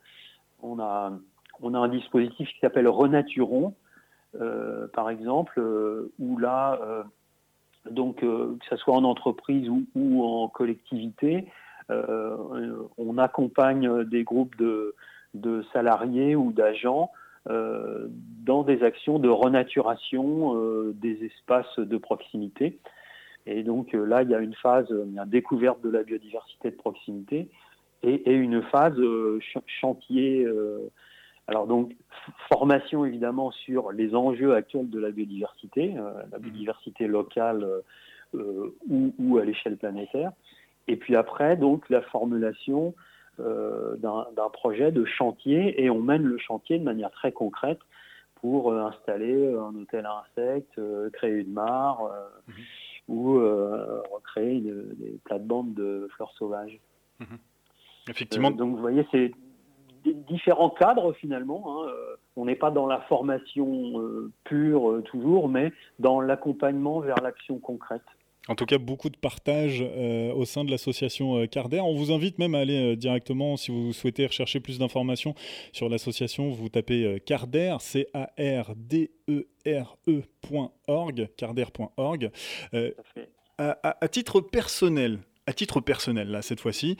On a on a un dispositif qui s'appelle Renaturons, euh, par exemple, euh, où là euh, donc euh, que ce soit en entreprise ou, ou en collectivité, euh, on accompagne des groupes de, de salariés ou d'agents euh, dans des actions de renaturation euh, des espaces de proximité. Et donc euh, là, il y a une phase, il y a une découverte de la biodiversité de proximité et, et une phase euh, ch- chantier. Euh, Alors donc, formation évidemment sur les enjeux actuels de la biodiversité, euh, la biodiversité locale euh, ou, ou à l'échelle planétaire, et puis après, donc, la formulation euh, d'un, d'un projet de chantier, et on mène le chantier de manière très concrète pour euh, installer un hôtel à insectes, euh, créer une mare, euh, mmh. ou euh, recréer une, des plates-bandes de fleurs sauvages. Mmh. Effectivement. Euh, donc, vous voyez, c'est différents cadres finalement. Hein. On n'est pas dans la formation euh, pure euh, toujours, mais dans l'accompagnement vers l'action concrète. En tout cas, beaucoup de partage euh, au sein de l'association euh, Carder. On vous invite même à aller euh, directement, si vous souhaitez rechercher plus d'informations sur l'association, vous tapez euh, Carder, C A R D E R E point org, carder point org. Euh, à, à, à titre personnel, À titre personnel, là, cette fois-ci,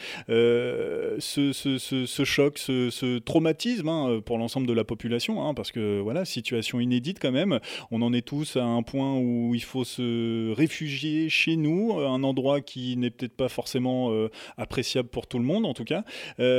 euh, ce, ce, ce, ce choc, ce, ce traumatisme hein, pour l'ensemble de la population, hein, parce que voilà, situation inédite quand même, on en est tous à un point où il faut se réfugier chez nous, un endroit qui n'est peut-être pas forcément euh, appréciable pour tout le monde en tout cas,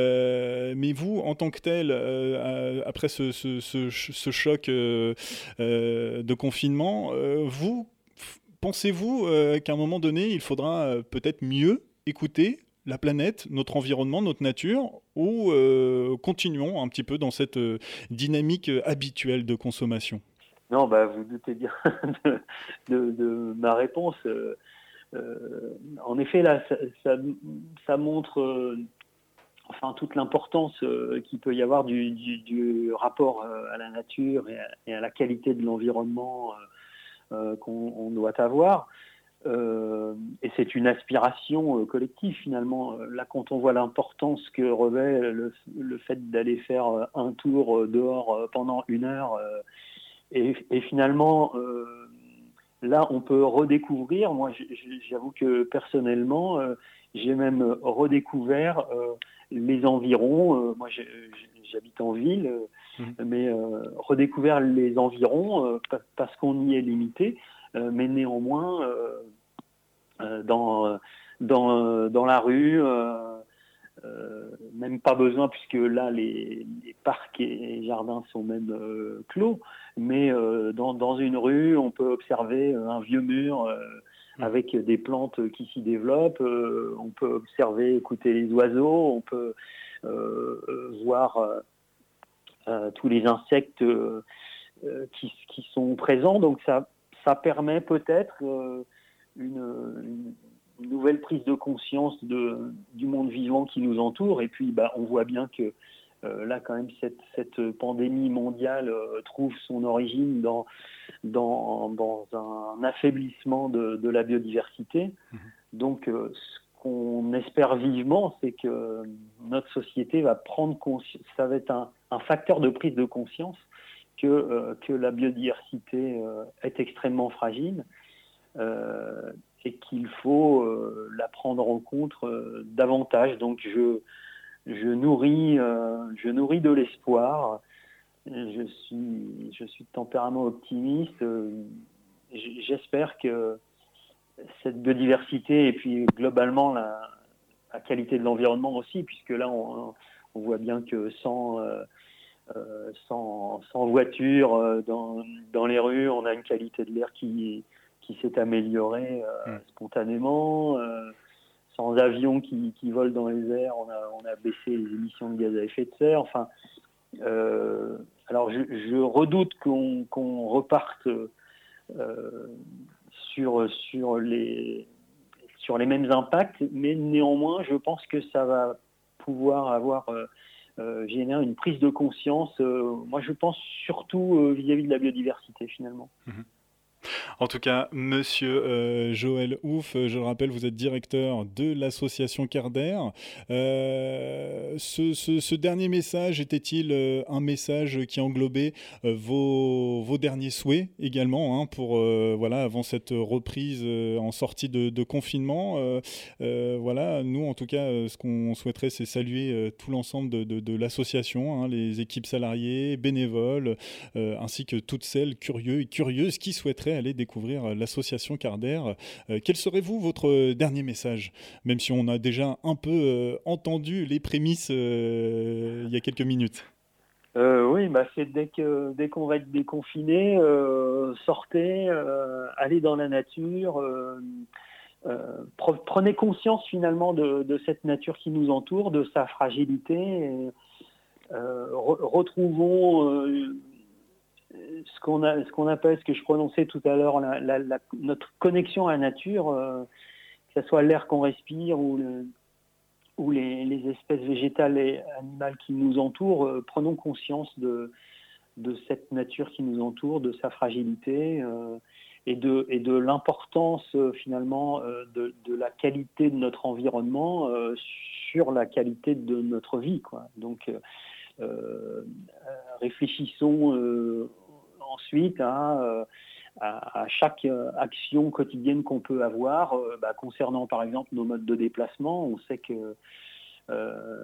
euh, mais vous, en tant que tel, euh, après ce, ce, ce, ce choc euh, euh, de confinement, euh, vous, pensez-vous euh, qu'à un moment donné, il faudra euh, peut-être mieux écouter la planète, notre environnement, notre nature, ou euh, continuons un petit peu dans cette euh, dynamique euh, habituelle de consommation ? Non, bah, vous doutez bien de, de, de ma réponse. Euh, euh, en effet, là, ça, ça, ça montre euh, enfin, toute l'importance euh, qu'il peut y avoir du, du, du rapport euh, à la nature et à, et à la qualité de l'environnement euh, Euh, qu'on on doit avoir, euh, et c'est une aspiration euh, collective finalement. Là, quand on voit l'importance que revêt le, le fait d'aller faire un tour dehors pendant une heure, euh, et, et finalement, euh, là, on peut redécouvrir. Moi, j'avoue que personnellement, euh, j'ai même redécouvert euh, les environs. Euh, moi, j'ai, j'habite en ville. Euh, mais euh, redécouvert les environs euh, parce qu'on y est limité, euh, mais néanmoins euh, euh, dans, dans, dans la rue, euh, euh, même pas besoin puisque là les, les parcs et jardins sont même euh, clos, mais euh, dans, dans une rue on peut observer un vieux mur euh, avec des plantes qui s'y développent, euh, on peut observer, écouter les oiseaux, on peut euh, voir euh, Euh, tous les insectes euh, euh, qui, qui sont présents. Donc ça, ça permet peut-être euh, une, une nouvelle prise de conscience de, du monde vivant qui nous entoure. Et puis bah, on voit bien que euh, là quand même cette, cette pandémie mondiale euh, trouve son origine dans, dans, dans un affaiblissement de, de la biodiversité. Mmh. Donc euh, ce qu'on espère vivement, c'est que notre société va prendre conscience, ça va être un un facteur de prise de conscience que, euh, que la biodiversité euh, est extrêmement fragile euh, et qu'il faut euh, la prendre en compte euh, davantage. Donc je, je, nourris, euh, je nourris de l'espoir. Je suis, je suis de tempérament optimiste. J'espère que cette biodiversité et puis globalement la, la qualité de l'environnement aussi, puisque là on, on voit bien que sans... Euh, Euh, sans, sans voiture euh, dans, dans les rues, on a une qualité de l'air qui, qui s'est améliorée euh, mmh. spontanément. Euh, sans avions qui, qui volent dans les airs, on a, on a baissé les émissions de gaz à effet de serre. Enfin, euh, alors je, je redoute qu'on, qu'on reparte euh, sur, sur, les, sur les mêmes impacts, mais néanmoins, je pense que ça va pouvoir avoir... Euh, Euh, génère une prise de conscience, euh, moi je pense surtout euh, vis-à-vis de la biodiversité finalement. Mmh. En tout cas, monsieur euh, Joël Ouf, je le rappelle, vous êtes directeur de l'association Carder. Euh, ce, ce, ce dernier message était-il euh, un message qui englobait euh, vos, vos derniers souhaits également hein, pour euh, voilà avant cette reprise euh, en sortie de, de confinement euh, euh, voilà, nous en tout cas, euh, ce qu'on souhaiterait, c'est saluer euh, tout l'ensemble de, de, de l'association, hein, les équipes salariées, bénévoles, euh, ainsi que toutes celles curieux et curieuses qui souhaiteraient aller découvrir l'association Carder. Euh, quel serait, vous, votre dernier message ? Même si on a déjà un peu euh, entendu les prémices euh, il y a quelques minutes. Euh, oui, bah c'est dès, que, dès qu'on va être déconfiné, euh, sortez, euh, allez dans la nature, euh, euh, prenez conscience finalement de, de cette nature qui nous entoure, de sa fragilité. Et, euh, re- retrouvons euh, ce qu'on a, ce qu'on appelle, ce que je prononçais tout à l'heure, la, la, la, notre connexion à la nature, euh, que ce soit l'air qu'on respire ou, le, ou les, les espèces végétales et animales qui nous entourent. Euh, prenons conscience de, de cette nature qui nous entoure, de sa fragilité. Euh, Et de, et de l'importance euh, finalement euh, de, de la qualité de notre environnement euh, sur la qualité de notre vie, quoi. Donc euh, euh, réfléchissons euh, ensuite à, à, à chaque action quotidienne qu'on peut avoir, euh, bah, concernant par exemple nos modes de déplacement. On sait que euh,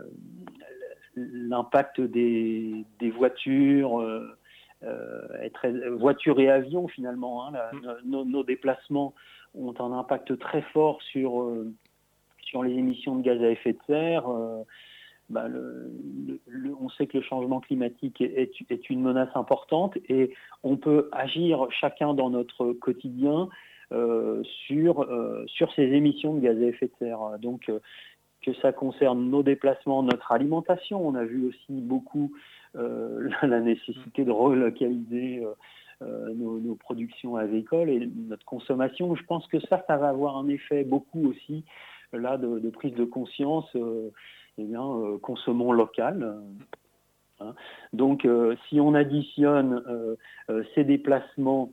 l'impact des, des voitures euh, Euh, est très, voiture et avion finalement, hein, la, nos, nos déplacements ont un impact très fort sur, euh, sur les émissions de gaz à effet de serre. Euh, bah, le, le, le, on sait que le changement climatique est, est, est une menace importante et on peut agir chacun dans notre quotidien euh, sur, euh, sur ces émissions de gaz à effet de serre. Donc euh, que ça concerne nos déplacements, notre alimentation, on a vu aussi beaucoup Euh, la nécessité de relocaliser euh, euh, nos, nos productions agricoles et notre consommation. Je pense que ça, ça va avoir un effet beaucoup aussi euh, là de, de prise de conscience. Euh, eh bien, euh, consommons local. Euh, hein. Donc, euh, si on additionne euh, euh, ces déplacements,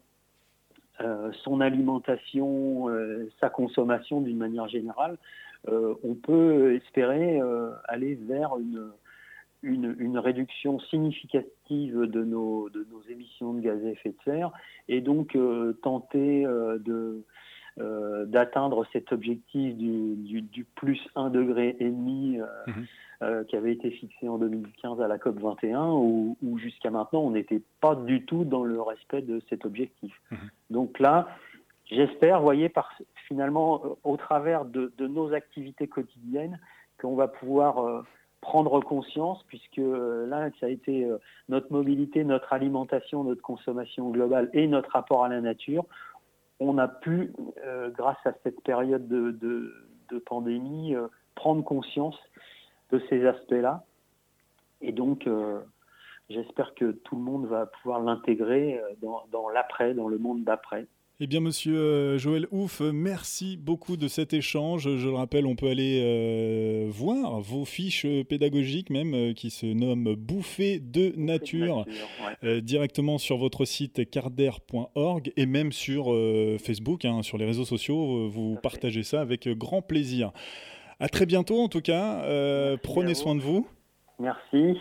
euh, son alimentation, euh, sa consommation d'une manière générale, euh, on peut espérer euh, aller vers une Une, une réduction significative de nos, de nos émissions de gaz à effet de serre et donc euh, tenter euh, de, euh, d'atteindre cet objectif du, du, du plus un degré et demi euh, mmh. euh, qui avait été fixé en deux mille quinze à la COP vingt et un où, où jusqu'à maintenant on n'était pas du tout dans le respect de cet objectif. Mmh. Donc là, j'espère, vous voyez, par, finalement au travers de, de nos activités quotidiennes qu'on va pouvoir euh, prendre conscience, puisque euh, là, ça a été euh, notre mobilité, notre alimentation, notre consommation globale et notre rapport à la nature. On a pu, euh, grâce à cette période de, de, de pandémie, euh, prendre conscience de ces aspects-là. Et donc, euh, j'espère que tout le monde va pouvoir l'intégrer dans, dans l'après, dans le monde d'après. Eh bien, monsieur Joël Ouf, merci beaucoup de cet échange. Je le rappelle, on peut aller euh, voir vos fiches pédagogiques même, euh, qui se nomment Bouffées de nature, nature ouais. euh, directement sur votre site carder point org et même sur euh, Facebook, hein, sur les réseaux sociaux. Vous partagez ça avec grand plaisir. À très bientôt en tout cas. Euh, prenez soin de vous. Merci.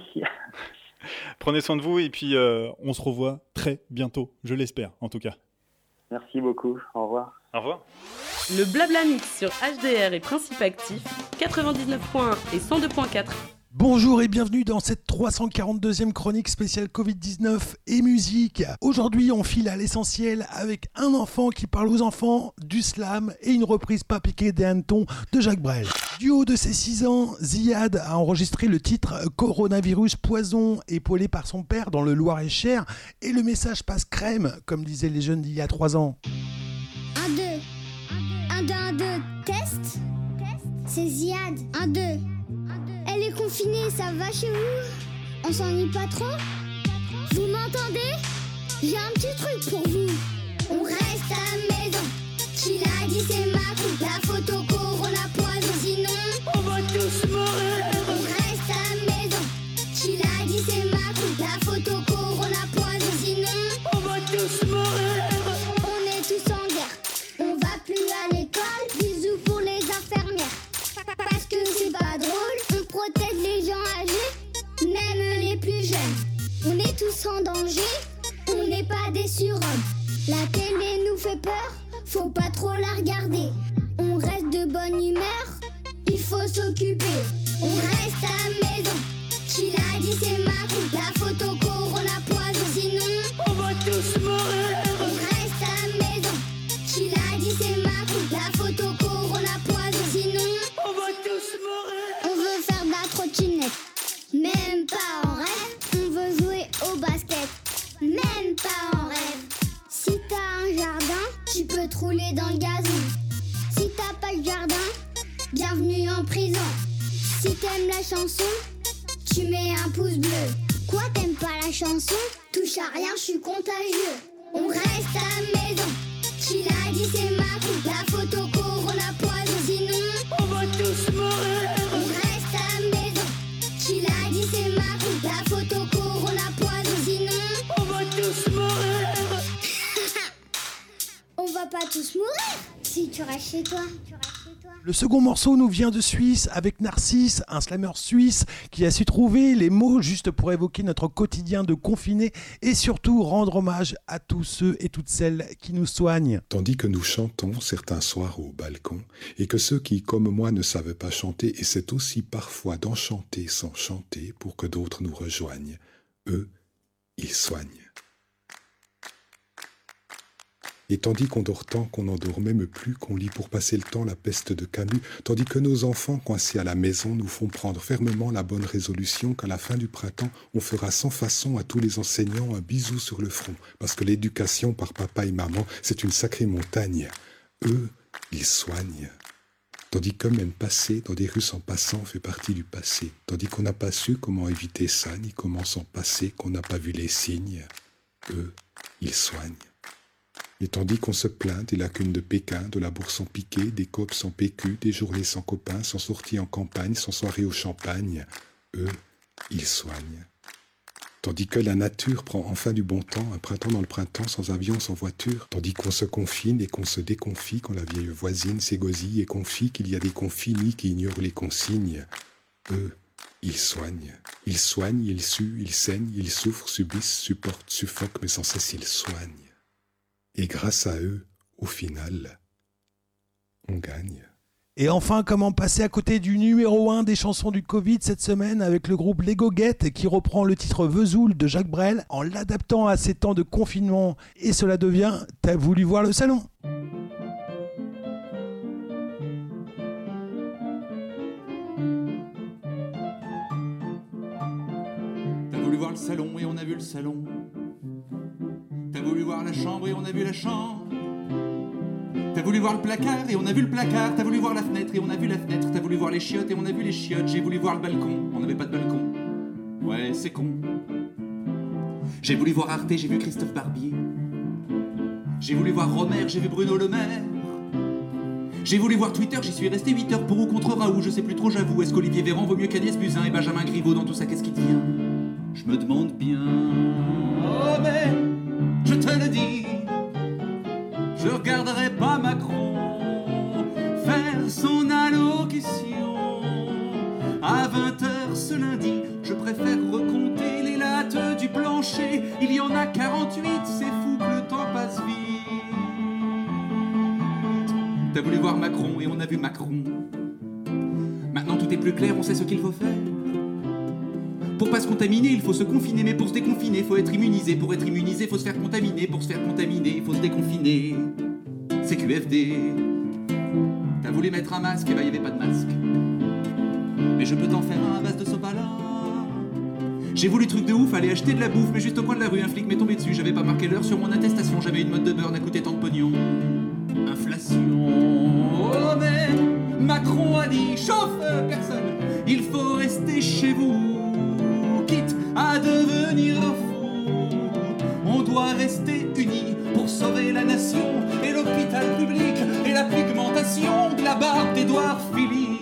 Prenez soin de vous et puis euh, on se revoit très bientôt, je l'espère en tout cas. Merci beaucoup, au revoir. Au revoir. Le Blabla Mix sur H D R et Principe Actif, quatre-vingt-dix-neuf point un et cent deux point quatre. Bonjour et bienvenue dans cette trois cent quarante-deuxième chronique spéciale covid dix-neuf et musique. Aujourd'hui, on file à l'essentiel avec un enfant qui parle aux enfants, du slam et une reprise pas piquée des hannetons de Jacques Brel. Du haut de ses six ans, Ziad a enregistré le titre Coronavirus Poison, épaulé par son père dans le Loir-et-Cher, et le message passe crème, comme disaient les jeunes d'il y a trois ans. un, deux. un, deux, un, deux. Test. C'est Ziad. un, deux. Elle est confinée, ça va chez vous? On s'ennuie pas trop? Vous m'entendez? J'ai un petit truc pour vous. On reste à la maison. Qui l'a dit, c'est ma coupe. La photo Corona Poison, sinon on va tous mourir. On reste à la maison. Qui l'a dit, c'est ma coupe. La photo Corona Poison, sinon on va tous mourir. On est tous en guerre. On va plus à l'école. Bisous pour les infirmières. Parce que c'est pas drôle. On protège les gens âgés, même les plus jeunes. On est tous en danger, on n'est pas des surhommes. La télé nous fait peur, faut pas trop la regarder. On reste de bonne humeur, il faut s'occuper. On reste à la maison, qui l'a dit c'est ma coupe. La photo Corona Poison, sinon on va tous mourir. On reste à la maison, qui l'a dit c'est ma coupe. La photo Corona Poison, sinon on va tous mourir. On veut faire de la trottinette, même pas en rêve. On veut jouer au basket, même pas en rêve. Si t'as un jardin, tu peux te rouler dans le gazon. Si t'as le jardin, bienvenue en prison. Si t'aimes la chanson, tu mets un pouce bleu. Quoi, t'aimes pas la chanson? Touche à rien, je suis contagieux. On reste à la maison. Qui l'a dit, c'est ma coupe. La photo corona poison, sinon on va tous mourir. On reste à la maison. Qui l'a dit, c'est ma coupe. La photo corona poison, sinon on va tous mourir. On va pas tous mourir si tu restes chez toi. Tu restes chez toi. Le second morceau nous vient de Suisse avec Narcisse, un slammer suisse qui a su trouver les mots juste pour évoquer notre quotidien de confiné et surtout rendre hommage à tous ceux et toutes celles qui nous soignent. Tandis que nous chantons certains soirs au balcon et que ceux qui, comme moi, ne savent pas chanter essaient aussi parfois d'enchanter sans chanter pour que d'autres nous rejoignent, eux, ils soignent. Et tandis qu'on dort tant qu'on n'en dort même plus, qu'on lit pour passer le temps la peste de Camus, tandis que nos enfants coincés à la maison nous font prendre fermement la bonne résolution qu'à la fin du printemps, on fera sans façon à tous les enseignants un bisou sur le front, parce que l'éducation par papa et maman, c'est une sacrée montagne. Eux, ils soignent. Tandis que même passer dans des rues sans passant fait partie du passé, tandis qu'on n'a pas su comment éviter ça, ni comment s'en passer, qu'on n'a pas vu les signes, eux, ils soignent. Et tandis qu'on se plaint des lacunes de Pékin, de la bourse en piqué, des copes sans P Q, des journées sans copains, sans sortie en campagne, sans soirée au champagne, eux, ils soignent. Tandis que la nature prend enfin du bon temps, un printemps dans le printemps, sans avion, sans voiture, tandis qu'on se confine et qu'on se déconfie, quand la vieille voisine s'égosille et confie qu'il y a des confinis qui ignorent les consignes, eux, ils soignent. Ils soignent, ils suent, ils saignent, ils souffrent, subissent, supportent, suffoquent, mais sans cesse ils soignent. Et grâce à eux, au final, on gagne. Et enfin, comment passer à côté du numéro un des chansons du Covid cette semaine avec le groupe Les Goguettes qui reprend le titre Vesoul de Jacques Brel en l'adaptant à ces temps de confinement. Et cela devient « T'as voulu voir le salon ?» T'as voulu voir le salon et on a vu le salon. T'as voulu voir la chambre et on a vu la chambre. T'as voulu voir le placard et on a vu le placard. T'as voulu voir la fenêtre et on a vu la fenêtre. T'as voulu voir les chiottes et on a vu les chiottes. J'ai voulu voir le balcon, on n'avait pas de balcon. Ouais, c'est con. J'ai voulu voir Arte, j'ai vu Christophe Barbier. J'ai voulu voir Romer, j'ai vu Bruno Le Maire. J'ai voulu voir Twitter, j'y suis resté huit heures pour ou contre Raoult. Je sais plus trop, j'avoue. Est-ce qu'Olivier Véran vaut mieux qu'Agnès Buzyn et Benjamin Griveaux dans tout ça, qu'est-ce qui tient? Je me demande bien. Oh mais je te le dis, je regarderai pas Macron faire son allocution à vingt heures ce lundi. Je préfère recompter les lattes du plancher. Il y en a quarante-huit, c'est fou que le temps passe vite. T'as voulu voir Macron et on a vu Macron. Maintenant tout est plus clair, on sait ce qu'il faut faire. Pour pas se contaminer, il faut se confiner, mais pour se déconfiner, il faut être immunisé. Pour être immunisé, il faut se faire contaminer. Pour se faire contaminer, il faut se déconfiner. C'est Q F D. T'as voulu mettre un masque, et bah y avait pas de masque. Mais je peux t'en faire un à base de sopalin. J'ai voulu truc de ouf, aller acheter de la bouffe, mais juste au coin de la rue, un flic m'est tombé dessus. J'avais pas marqué l'heure sur mon attestation, j'avais une mode de beurre, n'a coûté tant de pognon. Inflation. Oh mais Macron a dit, chauffe personne, il faut rester chez vous. Quitte à devenir fou, on doit rester unis pour sauver la nation et l'hôpital public et la pigmentation de la barbe d'Édouard Philippe.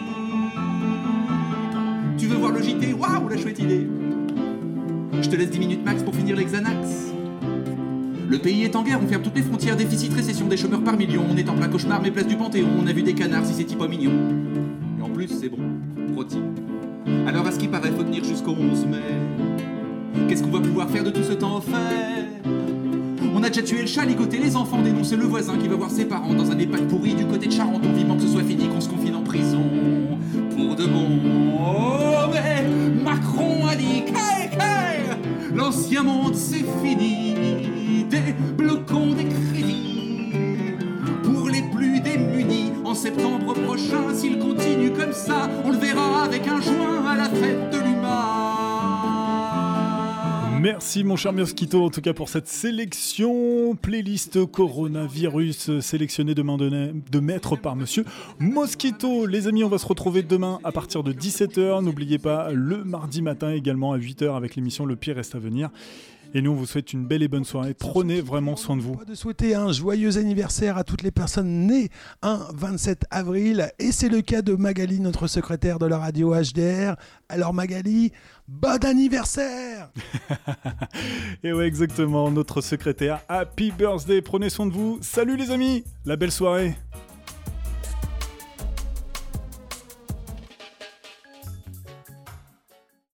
Tu veux voir le J T? Waouh, la chouette idée. Je te laisse dix minutes max pour finir les Xanax. Le pays est en guerre, on ferme toutes les frontières, déficit, récession, des chômeurs par millions. On est en plein cauchemar, mais place du Panthéon, on a vu des canards, si c'est pas mignon. Et en plus, c'est bon, rôti. Alors à ce qui paraît, faut tenir jusqu'au onze mai. Qu'est-ce qu'on va pouvoir faire de tout ce temps offert? On a déjà tué le chat, ligoté les enfants, dénoncé le voisin qui va voir ses parents dans un EHPAD pourri du côté de Charenton, vivant que ce soit fini, qu'on se confine en prison. Pour de bon. Oh mais Macron a dit qu'aïe, qu'aïe, l'ancien monde c'est fini. Débloquons des crédits pour les plus démunis. En septembre prochain, s'il continue comme ça, on le verra avec un joint à la fête de l'U M A. Merci mon cher Mosquito en tout cas pour cette sélection playlist coronavirus sélectionnée de main de, de maître par monsieur Mosquito. Les amis, on va se retrouver demain à partir de dix-sept heures. N'oubliez pas le mardi matin également à huit heures avec l'émission Le Pire reste à venir. Et nous, on vous souhaite une belle et bonne soirée. Prenez vraiment soin de vous. De souhaiter un joyeux anniversaire à toutes les personnes nées un vingt-sept avril. Et c'est le cas de Magali, notre secrétaire de la radio H D R. Alors Magali, bon anniversaire. Et ouais, exactement, notre secrétaire. Happy birthday. Prenez soin de vous. Salut les amis. La belle soirée.